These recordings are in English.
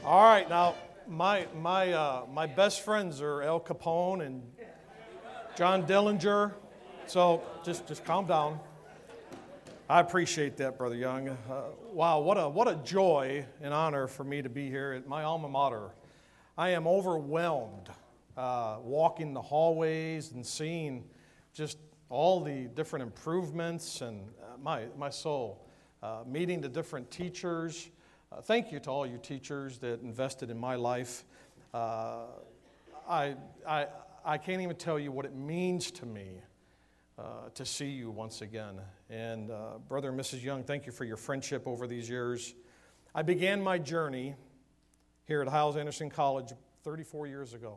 All right, now my best friends are Al Capone and John Dillinger, so just calm down. I appreciate that, Brother Young. Wow, what a joy and honor for me to be here at my alma mater. I am overwhelmed walking the hallways and seeing just all the different improvements and my soul. Meeting the different teachers. Thank you to all you teachers that invested in my life. I can't even tell you what it means to me to see you once again. And Brother and Mrs. Young, thank you for your friendship over these years. I began my journey here at Hyles-Anderson College 34 years ago.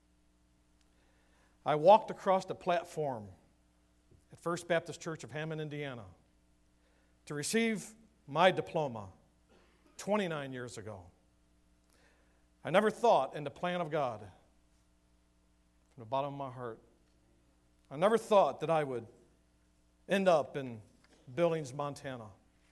I walked across the platform at First Baptist Church of Hammond, Indiana, to receive my diploma 29 years ago. I never thought in the plan of God, from the bottom of my heart, I never thought that I would end up in Billings, Montana.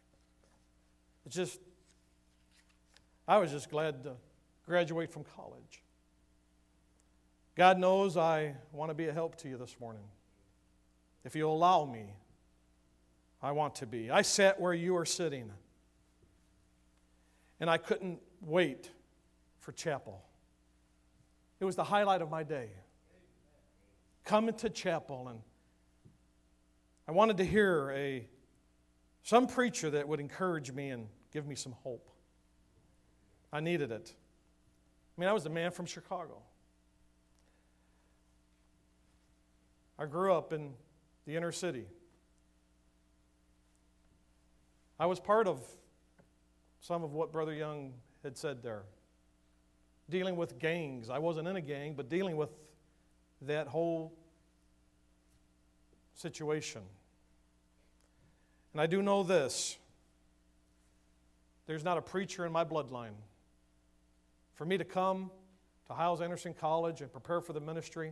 I was just glad to graduate from college. God knows I want to be a help to you this morning. If you'll allow me, I want to be. I sat where you are sitting, and I couldn't wait for chapel. It was the highlight of my day. Coming to chapel, and I wanted to hear some preacher that would encourage me and give me some hope. I needed it. I was a man from Chicago. I grew up in the inner city. I was part of some of what Brother Young had said there. Dealing with gangs. I wasn't in a gang, but dealing with that whole situation. And I do know this. There's not a preacher in my bloodline. For me to come to Hyles-Anderson College and prepare for the ministry,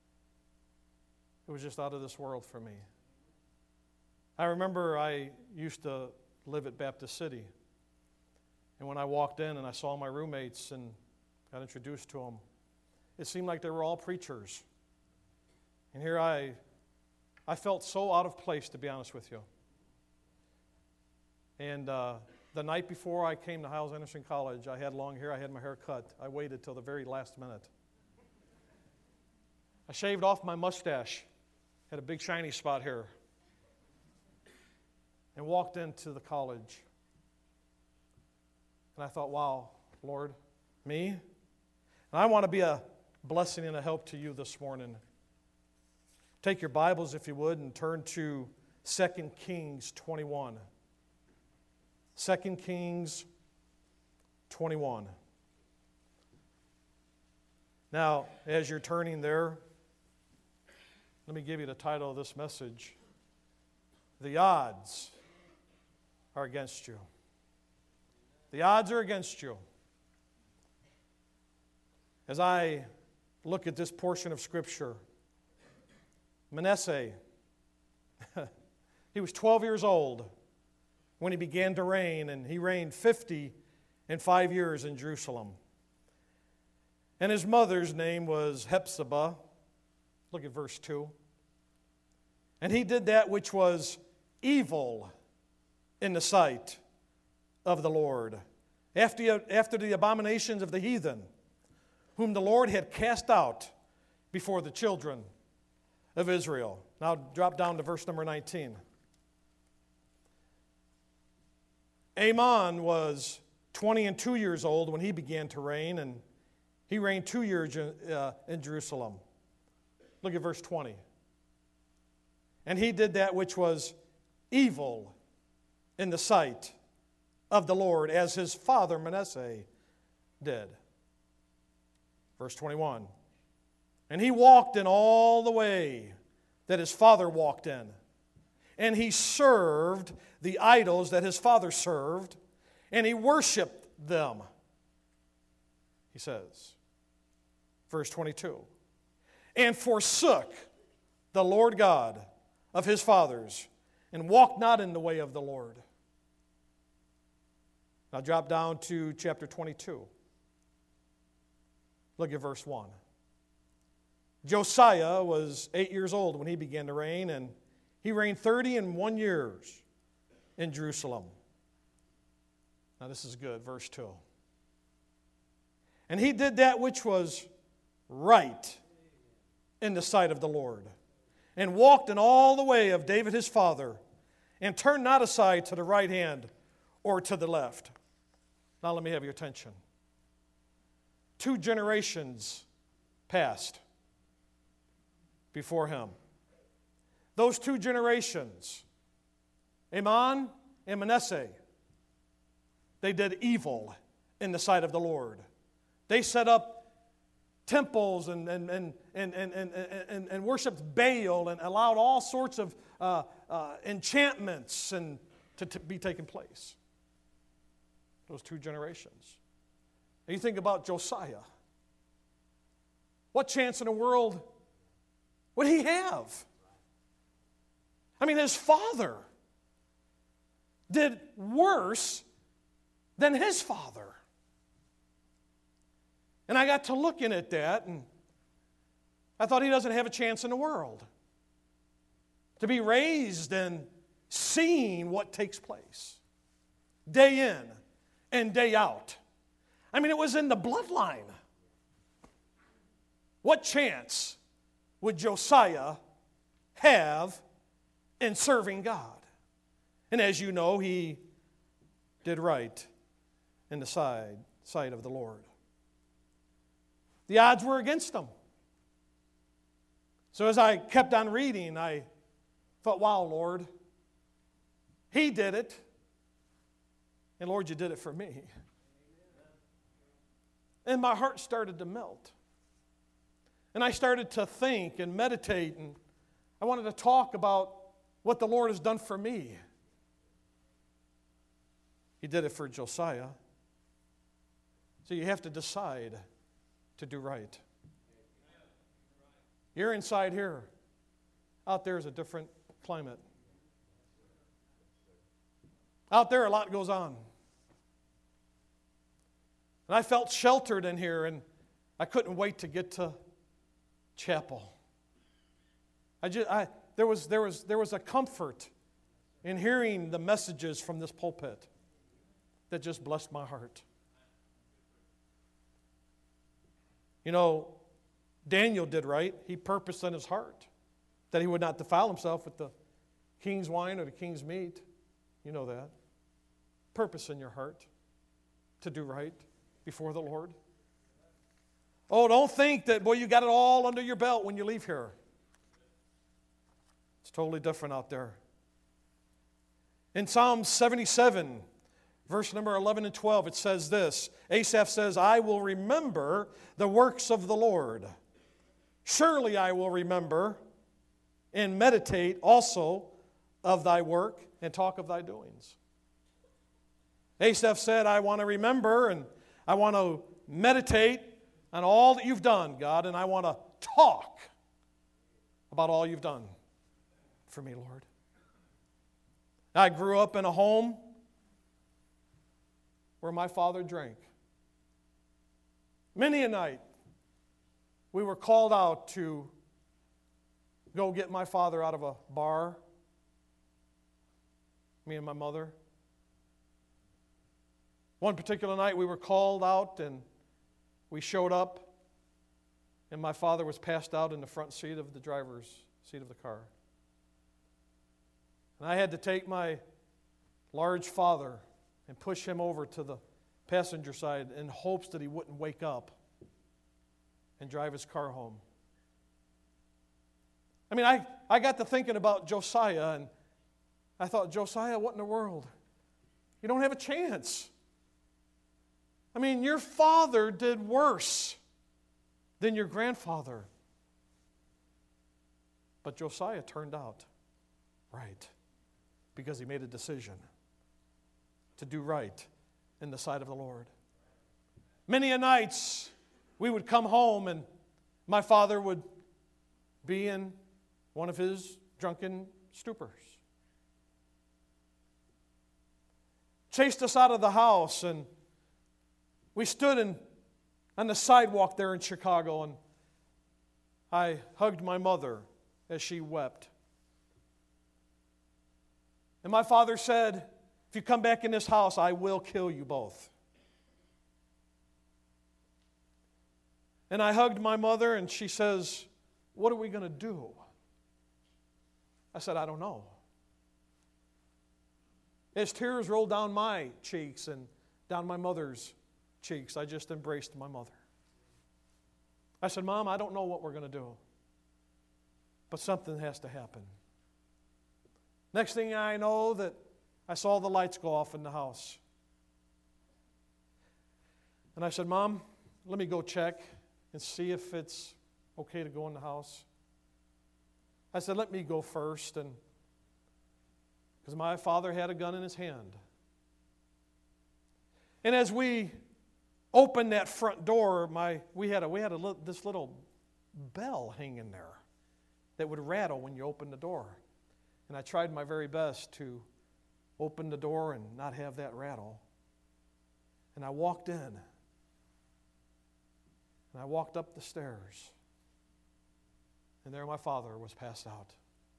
it was just out of this world for me. I remember I used to live at Baptist City. And when I walked in and I saw my roommates and got introduced to them, it seemed like they were all preachers. And here I felt so out of place, to be honest with you. And the night before I came to Hyles-Anderson College, I had long hair, I had my hair cut. I waited till the very last minute. I shaved off my mustache, had a big shiny spot here, and walked into the college. And I thought, wow, Lord, me? And I want to be a blessing and a help to you this morning. Take your Bibles, if you would, and turn to 2 Kings 21. 2 Kings 21. Now, as you're turning there, let me give you the title of this message. The odds are against you. The odds are against you. As I look at this portion of Scripture, Manasseh, he was 12 years old when he began to reign, and he reigned 55 years in Jerusalem. And his mother's name was Hephzibah. Look at verse 2. And he did that which was evil in the sight of the Lord, after the abominations of the heathen, whom the Lord had cast out before the children of Israel. Now drop down to verse number 19. Amon was 22 years old when he began to reign, and he reigned 2 years in Jerusalem. Look at verse 20. And he did that which was evil in the sight of the Lord, as his father Manasseh did. Verse 21. And he walked in all the way that his father walked in. And he served the idols that his father served, and he worshiped them. He says, verse 22. And forsook the Lord God of his fathers, and walked not in the way of the Lord. Now drop down to chapter 22. Look at verse 1. Josiah was 8 years old when he began to reign, and he reigned 31 years in Jerusalem. Now this is good, verse 2. And he did that which was right in the sight of the Lord, and walked in all the way of David his father, and turned not aside to the right hand or to the left. Now let me have your attention. 2 generations passed before him. Those 2 generations, Amon and Manasseh, they did evil in the sight of the Lord. They set up temples and worshipped Baal and allowed all sorts of enchantments to be taking place. Those 2 generations. And you think about Josiah. What chance in the world would he have? I mean, his father did worse than his father. And I got to looking at that, and I thought he doesn't have a chance in the world to be raised and seeing what takes place day in and day out. I mean, it was in the bloodline. What chance would Josiah have in serving God? And as you know, he did right in the sight of the Lord. The odds were against him. So as I kept on reading, I thought, wow, Lord, he did it. And Lord, you did it for me. And my heart started to melt. And I started to think and meditate, and I wanted to talk about what the Lord has done for me. He did it for Josiah. So you have to decide to do right. You're inside here. Out there is a different climate. Out there, a lot goes on. And I felt sheltered in here, and I couldn't wait to get to chapel. There was a comfort in hearing the messages from this pulpit that just blessed my heart. You know, Daniel did right. He purposed in his heart that he would not defile himself with the king's wine or the king's meat. You know that. Purpose in your heart to do right before the Lord. Oh, don't think that, boy, you got it all under your belt when you leave here. It's totally different out there. In Psalm 77, verse number 11 and 12, it says this. Asaph says, I will remember the works of the Lord. Surely I will remember and meditate also of thy work and talk of thy doings. Asaph said, I want to remember and I want to meditate on all that you've done, God, and I want to talk about all you've done for me, Lord. I grew up in a home where my father drank. Many a night, we were called out to go get my father out of a bar, me and my mother. One particular night, we were called out, and we showed up, and my father was passed out in the front seat of the driver's seat of the car. And I had to take my large father and push him over to the passenger side in hopes that he wouldn't wake up and drive his car home. I mean, I got to thinking about Josiah, and I thought, Josiah, what in the world? You don't have a chance. I mean, your father did worse than your grandfather. But Josiah turned out right because he made a decision to do right in the sight of the Lord. Many a nights we would come home and my father would be in one of his drunken stupors. Chased us out of the house, and we stood in on the sidewalk there in Chicago, and I hugged my mother as she wept. And my father said, if you come back in this house, I will kill you both. And I hugged my mother, and she says, what are we going to do? I said, I don't know. As tears rolled down my cheeks and down my mother's cheeks, I just embraced my mother. I said, Mom, I don't know what we're going to do, but something has to happen. Next thing I know, that I saw the lights go off in the house. And I said, Mom, let me go check and see if it's okay to go in the house. I said, let me go first, and because my father had a gun in his hand. And as we opened that front door, we had this little bell hanging there that would rattle when you opened the door. And I tried my very best to open the door and not have that rattle. And I walked in. And I walked up the stairs. And there my father was passed out.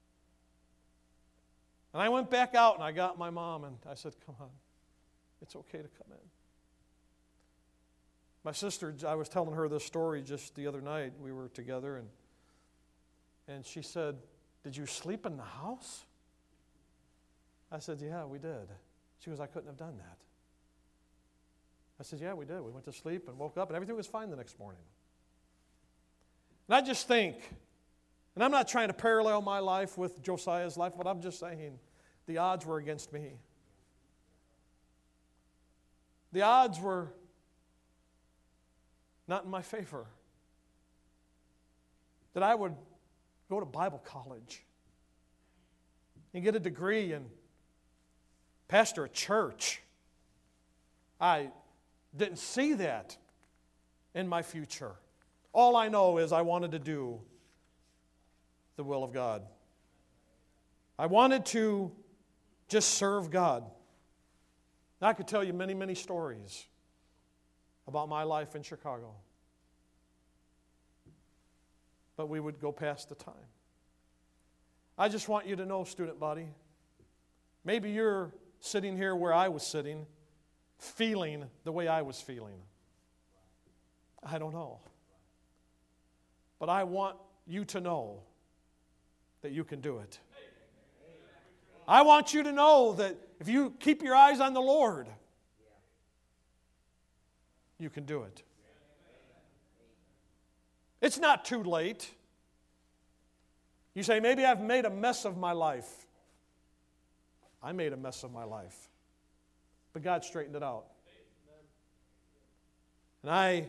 And I went back out and I got my mom and I said, come on, it's okay to come in. My sister, I was telling her this story just the other night. We were together and she said, did you sleep in the house? I said, yeah, we did. She goes, I couldn't have done that. I said, yeah, we did. We went to sleep and woke up and everything was fine the next morning. And I just think, and I'm not trying to parallel my life with Josiah's life, but I'm just saying the odds were against me. The odds were not in my favor. That I would go to Bible college and get a degree and pastor a church. I didn't see that in my future. All I know is I wanted to do the will of God. I wanted to just serve God. I could tell you many, many stories about my life in Chicago. But we would go past the time. I just want you to know, student body, maybe you're sitting here where I was sitting, feeling the way I was feeling. I don't know. But I want you to know that you can do it. I want you to know that if you keep your eyes on the Lord, you can do it. It's not too late. You say, maybe I've made a mess of my life. I made a mess of my life. But God straightened it out. And I,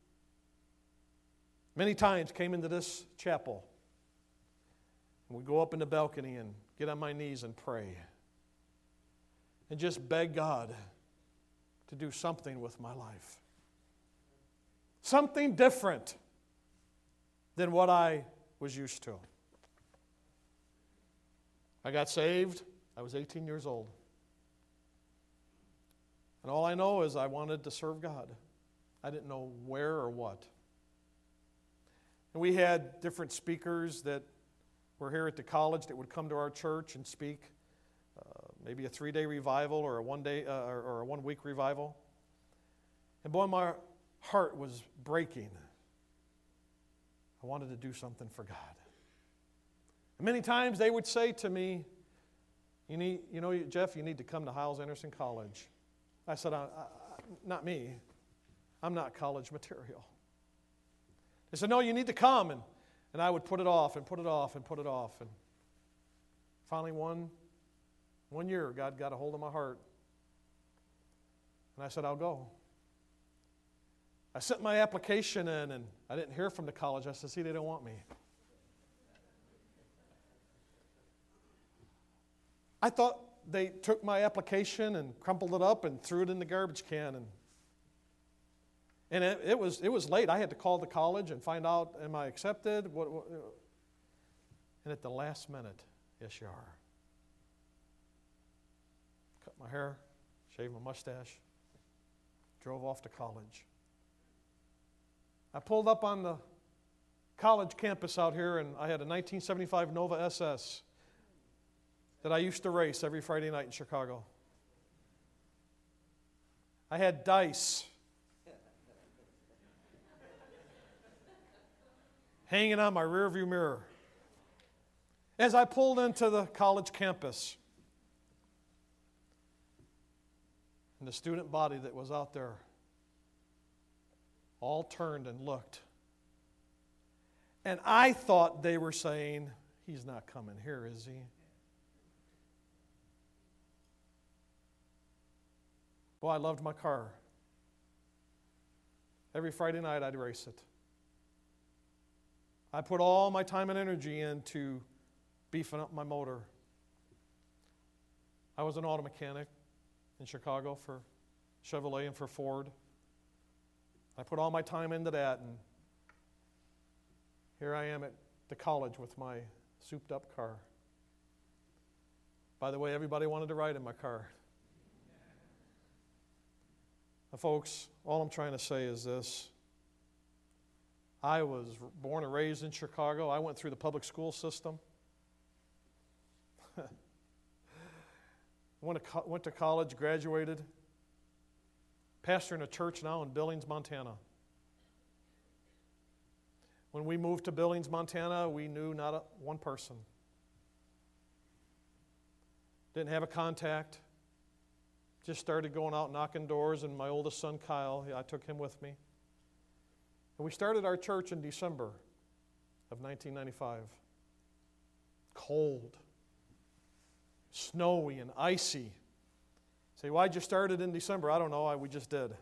many times, came into this chapel and would go up in the balcony and get on my knees and pray. And just beg God to do something with my life. Something different than what I was used to. I got saved. I was 18 years old. And all I know is I wanted to serve God. I didn't know where or what. And we had different speakers that were here at the college that would come to our church and speak. Maybe a 3-day revival or a 1-day or a 1-week revival. And boy, my heart was breaking. I wanted to do something for God. And many times they would say to me, Jeff, you need to come to Hyles-Anderson College. I said, not me. I'm not college material. They said, no, you need to come. And I would put it off and put it off and put it off. And finally one year, God got a hold of my heart. And I said, I'll go. I sent my application in, and I didn't hear from the college. I said, see, they don't want me. I thought they took my application and crumpled it up and threw it in the garbage can. And it was late. I had to call the college and find out, am I accepted? And at the last minute, yes, you are. Cut my hair, shaved my mustache, drove off to college. I pulled up on the college campus out here, and I had a 1975 Nova SS that I used to race every Friday night in Chicago. I had dice hanging on my rearview mirror. As I pulled into the college campus, and the student body that was out there all turned and looked. And I thought they were saying, he's not coming here, is he? Well, I loved my car. Every Friday night I'd race it. I put all my time and energy into beefing up my motor. I was an auto mechanic in Chicago for Chevrolet and for Ford. I put all my time into that, and here I am at the college with my souped-up car. By the way, everybody wanted to ride in my car. Now, folks, all I'm trying to say is this. I was born and raised in Chicago. I went through the public school system. Went to college, graduated. Pastor in a church now in Billings, Montana. When we moved to Billings, Montana, we knew not one person. Didn't have a contact. Just started going out knocking doors, and my oldest son, Kyle, I took him with me. And we started our church in December of 1995. Cold, snowy, and icy. Say, why'd you start it in December? I don't know, we just did.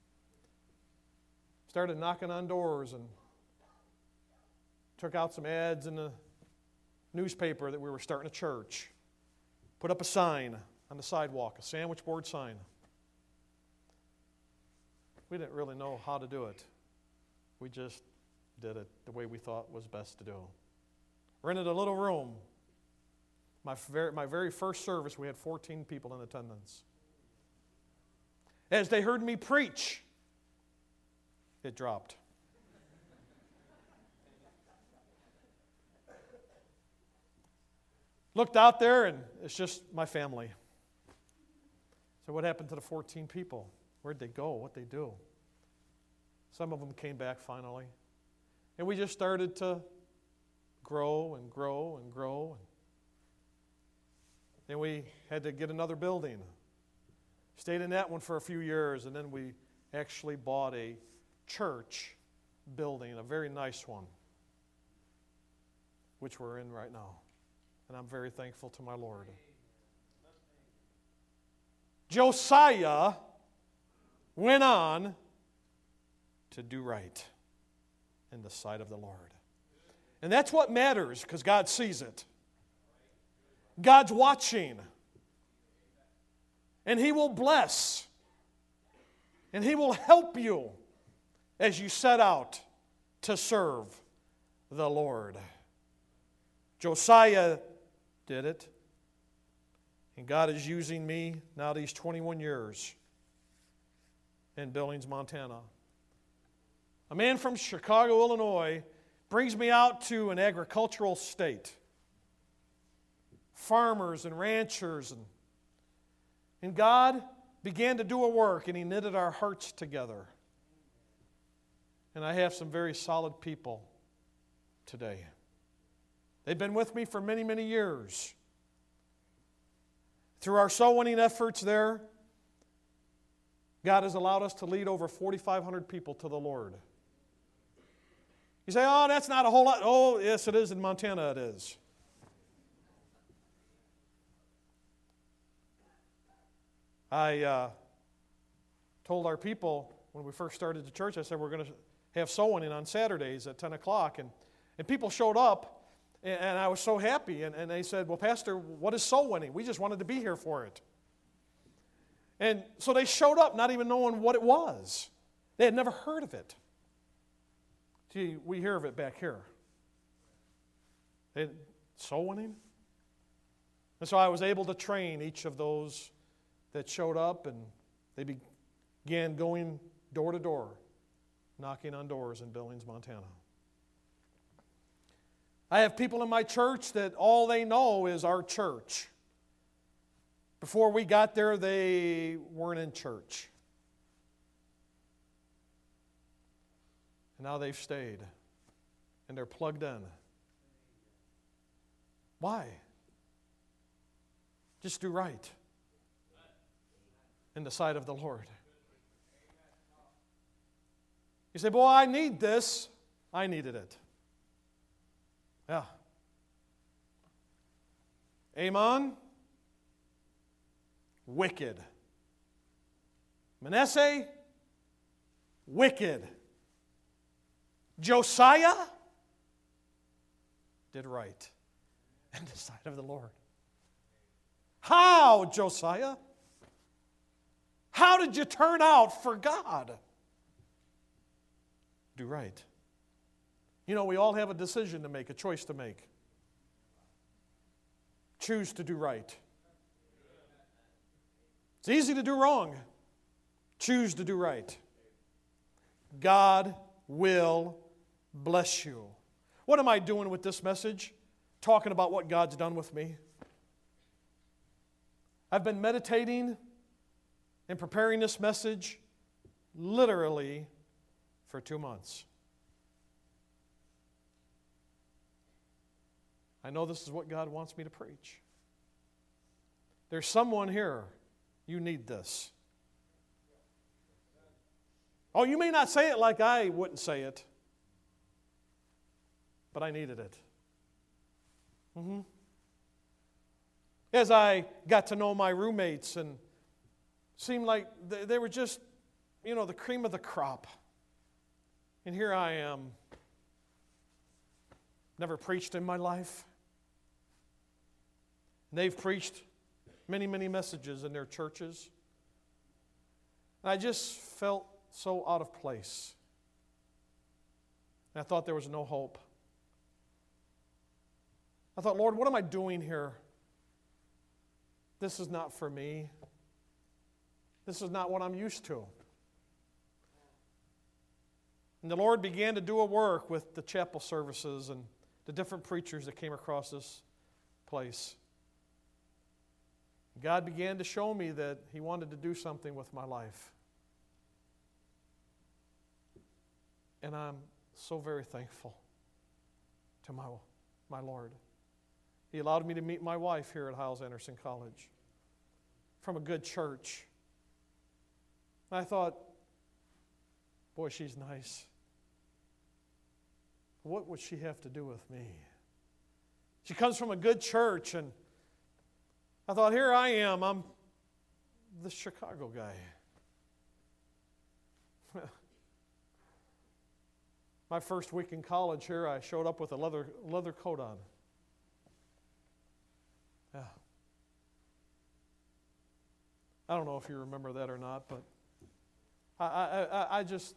Started knocking on doors and took out some ads in the newspaper that we were starting a church. Put up a sign on the sidewalk, a sandwich board sign. We didn't really know how to do it. We just did it the way we thought was best to do. Rented a little room. My very first service, we had 14 people in attendance. As they heard me preach, it dropped. Looked out there, and it's just my family. So what happened to the 14 people? Where'd they go? What'd they do? Some of them came back finally. And we just started to grow and grow and grow. And we had to get another building. Stayed in that one for a few years, and then we actually bought a church building, a very nice one, which we're in right now. And I'm very thankful to my Lord. Josiah went on to do right in the sight of the Lord. And that's what matters, because God sees it. God's watching. And He will bless. And He will help you as you set out to serve the Lord. Josiah did it. And God is using me now these 21 years in Billings, Montana. A man from Chicago, Illinois, brings me out to an agricultural state. Farmers and ranchers. And God began to do a work, and He knitted our hearts together. And I have some very solid people today. They've been with me for many, many years. Through our soul-winning efforts there, God has allowed us to lead over 4,500 people to the Lord. You say, oh, that's not a whole lot. Oh, yes, it is. In Montana, it is. I told our people when we first started the church, I said, we're going to have soul winning on Saturdays at 10 o'clock. And people showed up, and I was so happy. And they said, well, Pastor, what is soul winning? We just wanted to be here for it. And so they showed up not even knowing what it was. They had never heard of it. Gee, we hear of it back here. Soul winning? And so I was able to train each of those that showed up, and they began going door to door, knocking on doors in Billings, Montana. I have people in my church that all they know is our church. Before we got there, they weren't in church. And now they've stayed. And they're plugged in. Why? Just do right in the sight of the Lord. You say, boy, I need this. I needed it. Yeah. Amon, wicked. Manasseh, wicked. Josiah did right in the sight of the Lord. How, Josiah? How did you turn out for God? Do right. You know, we all have a decision to make, a choice to make. Choose to do right. It's easy to do wrong. Choose to do right. God will bless you. What am I doing with this message? Talking about what God's done with me. I've been meditating and preparing this message literally for 2 months. I know this is what God wants me to preach. There's someone here, you need this. Oh, you may not say it like I wouldn't say it, but I needed it. As I got to know my roommates and seemed like they were just, the cream of the crop. And here I am, never preached in my life. They've preached many, many messages in their churches. And I just felt so out of place. And I thought there was no hope. I thought, Lord, what am I doing here? This is not for me. This is not what I'm used to. And the Lord began to do a work with the chapel services and the different preachers that came across this place. God began to show me that He wanted to do something with my life. And I'm so very thankful to my Lord. He allowed me to meet my wife here at Hyles-Anderson College from a good church. And I thought, boy, she's nice. What would she have to do with me? She comes from a good church, and I thought, here I am. I'm the Chicago guy. My first week in college here, I showed up with a leather coat on. Yeah. I don't know if you remember that or not, but I just,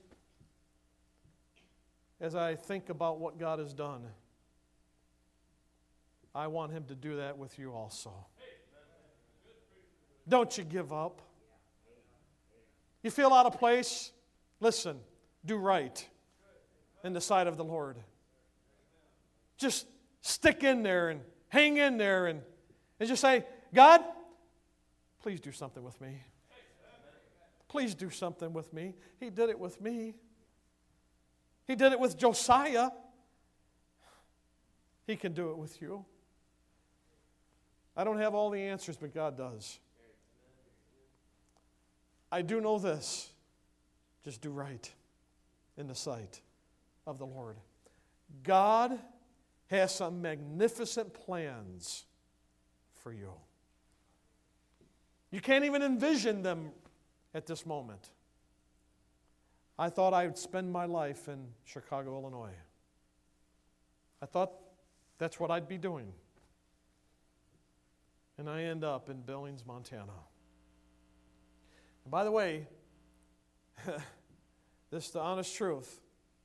as I think about what God has done, I want Him to do that with you also. Don't you give up. You feel out of place? Listen, do right in the sight of the Lord. Just stick in there and hang in there and just say, God, please do something with me. Please do something with me. He did it with me. He did it with Josiah. He can do it with you. I don't have all the answers, but God does. I do know this. Just do right in the sight of the Lord. God has some magnificent plans for you. You can't even envision them at this moment. I thought I would spend my life in Chicago, Illinois. I thought that's what I'd be doing. And I end up in Billings, Montana. And by the way, this is the honest truth.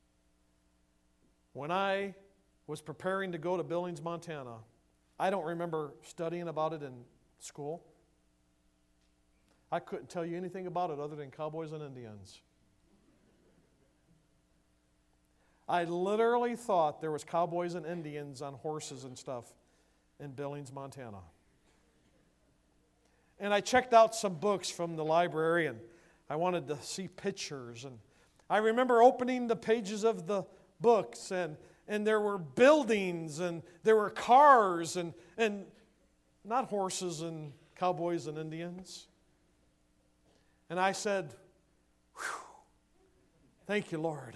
When I was preparing to go to Billings, Montana, I don't remember studying about it in school. I couldn't tell you anything about it other than cowboys and Indians. I literally thought there was cowboys and Indians on horses and stuff in Billings, Montana. And I checked out some books from the library, and I wanted to see pictures. And I remember opening the pages of the books, and there were buildings, and there were cars, and not horses and cowboys and Indians. And I said, "Whew, thank you, Lord."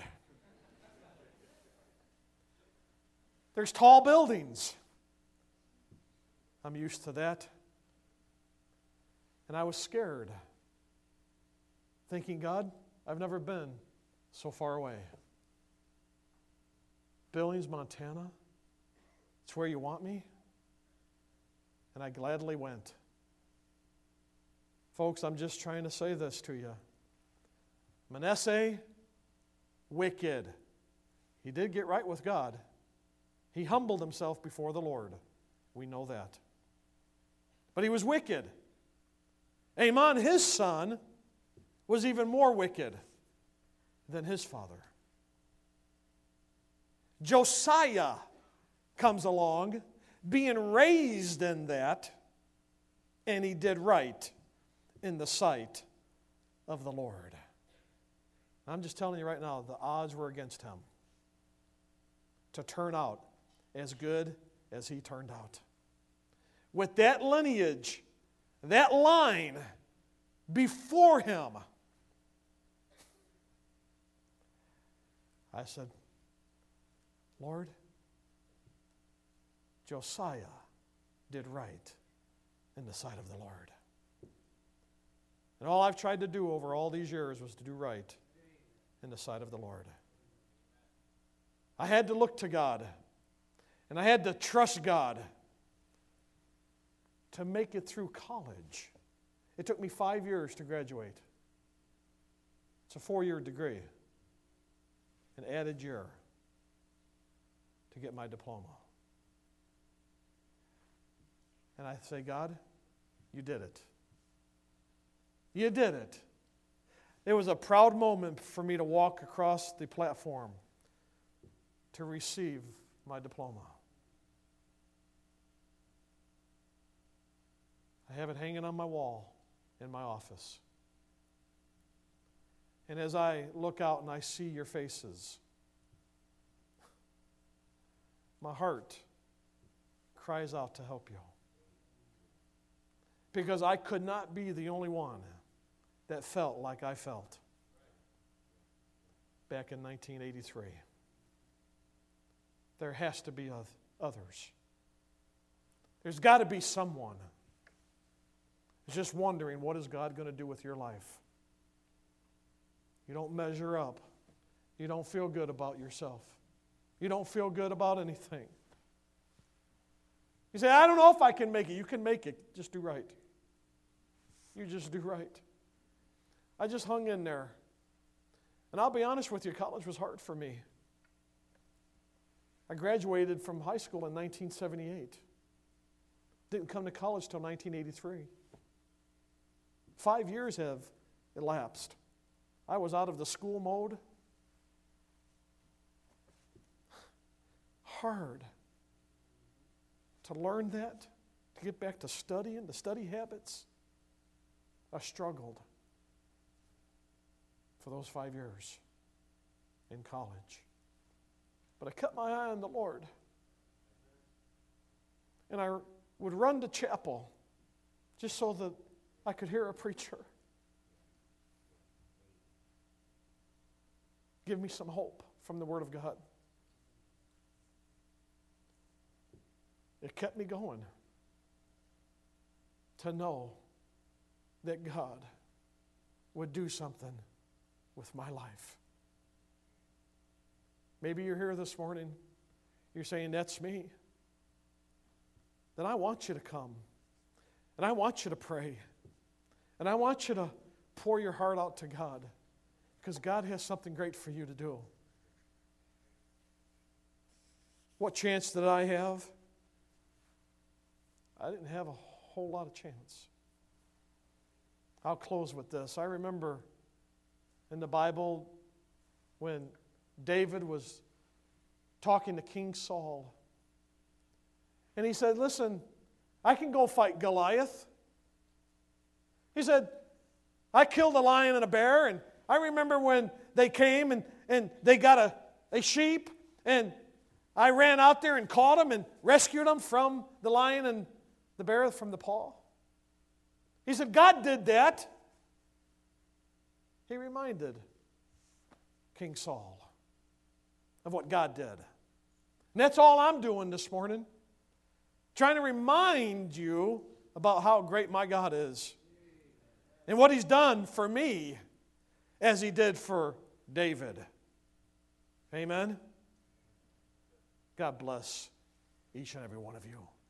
There's tall buildings. I'm used to that. And I was scared, thinking, God, I've never been so far away. Billings, Montana, it's where you want me? And I gladly went. Folks, I'm just trying to say this to you. Manasseh, wicked. He did get right with God. He humbled himself before the Lord. We know that. But he was wicked. Amon, his son, was even more wicked than his father. Josiah comes along, being raised in that, and he did right in the sight of the Lord. I'm just telling you right now, the odds were against him to turn out as good as he turned out. With that lineage, that line before him, I said, Lord, Josiah did right in the sight of the Lord. And all I've tried to do over all these years was to do right in the sight of the Lord. I had to look to God, and I had to trust God to make it through college. It took me 5 years to graduate. It's a 4-year degree, an added year to get my diploma. And I say, God, you did it. You did it. It was a proud moment for me to walk across the platform to receive my diploma. I have it hanging on my wall in my office. And as I look out and I see your faces, my heart cries out to help you. Because I could not be the only one that felt like I felt back in 1983. There has to be others. There's got to be someone who's just wondering, what is God going to do with your life? You don't measure up. You don't feel good about yourself. You don't feel good about anything. You say, I don't know if I can make it. You can make it. Just do right. You just do right. I just hung in there. And I'll be honest with you, college was hard for me. I graduated from high school in 1978. Didn't come to college till 1983. 5 years have elapsed. I was out of the school mode. Hard to learn that, to get back to studying, the study habits. I struggled for those 5 years in college. But I kept my eye on the Lord. And I would run to chapel just so that I could hear a preacher give me some hope from the Word of God. It kept me going to know that God would do something with my life. Maybe you're here this morning, you're saying, that's me. Then I want you to come, and I want you to pray, and I want you to pour your heart out to God, because God has something great for you to do. What chance did I have? I didn't have a whole lot of chance. I'll close with this. I remember in the Bible when David was talking to King Saul. And he said, listen, I can go fight Goliath. He said, I killed a lion and a bear, and I remember when they came and they got a sheep, and I ran out there and caught them and rescued them from the lion and the bear from the paw. He said, God did that. He reminded King Saul of what God did. And that's all I'm doing this morning. Trying to remind you about how great my God is. And what He's done for me as He did for David. Amen? God bless each and every one of you.